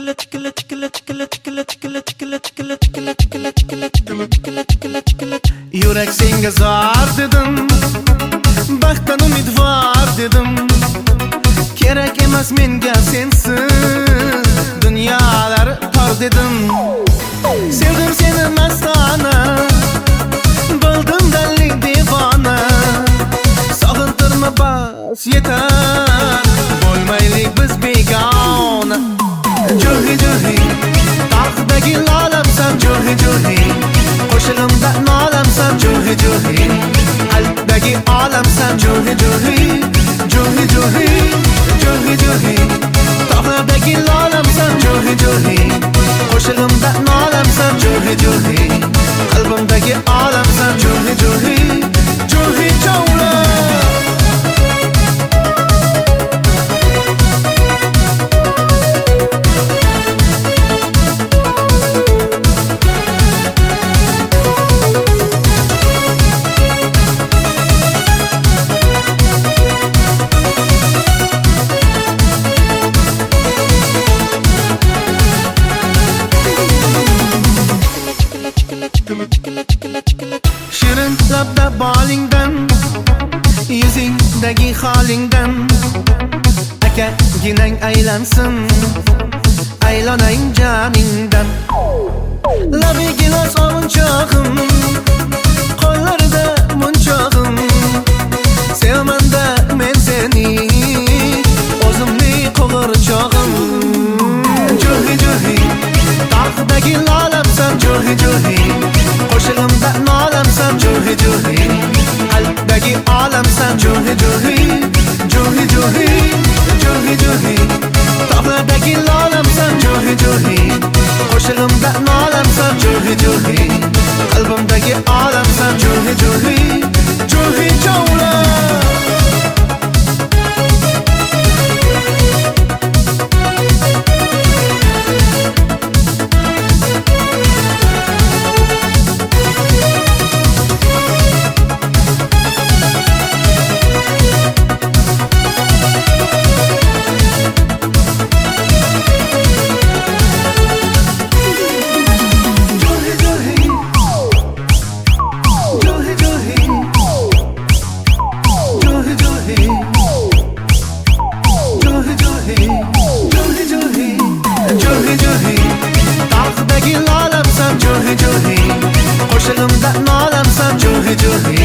Yurak senga zor dedim, baxtdan umidvor dedim. Kerak emas menga sensiz dunyolar tor dedim. Sevdim seni mastona, bo'ldim dallik devona. Sog'intirma bas yetar, bo'lmaylik biz begona. Jo'hi jo'hi, tog'dagi lolamsan jo'hi jo'hi. Qo'shig'imda nolamsan jo'hi jo'hi. Qalbdagi olamsan jo'hi jo'hi. Jo'hi jo'hi, jo'hi jo'hi. Tog'dagi lolamsan jo'hi jo'hi. Qo'shig'imda nolamsan jo'hi jo'hi. Qalbimdagi olamsan jo'hi jo'hi. Jo'hi jo'la. Shirin labda bolingdan, yuzingdagi holingdan aka ginang aylansin, aylanang joningdan. Labi gilos ovunchog'im, qo'llarida munchog'im. Sevmanda men seni, o'zimni qo'g'irchog'im. Jo'hi jo'hi, tog'dagi lolamsan jo'hi jo'hi. Qo'shig'imda nolamsan jo'hi jo'hi. Qalbdagi olamsan jo'hi jo'hi. Jo'hi jo'hi, jo'hi jo'hi. Tog'dagi lolamsan jo'hi jo'hi. Qo'shig'imda nolamsan jo'hi jo'hi. Qalbimdagi olamsan jo'hi jo'hi. Jo'hi jo'la. Tog'dagi lolamsan jo'hi jo'hi. Qo'shig'imda nolamsan jo'hi jo'hi.